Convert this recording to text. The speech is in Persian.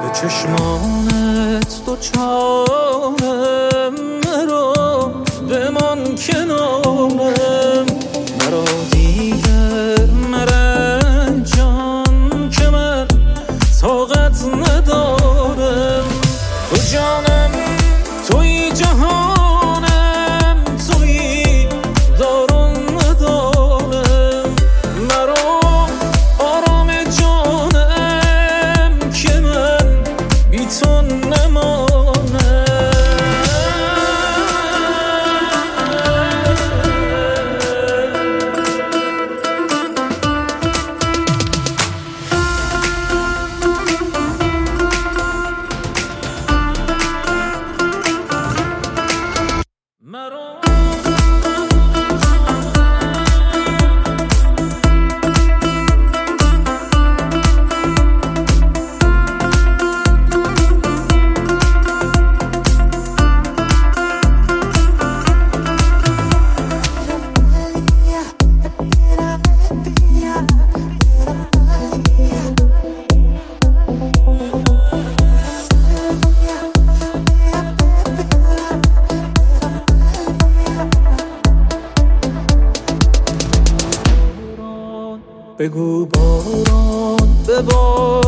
به چشمانت دوچارم، مرا بمان کنارم، مرا دیگر مرنجان که من طاقت ندارم. تو جانم، توی جهانم، توی دارم ندارم، مرا آرام جانم که من بی تو نمانم. بگو باران ببار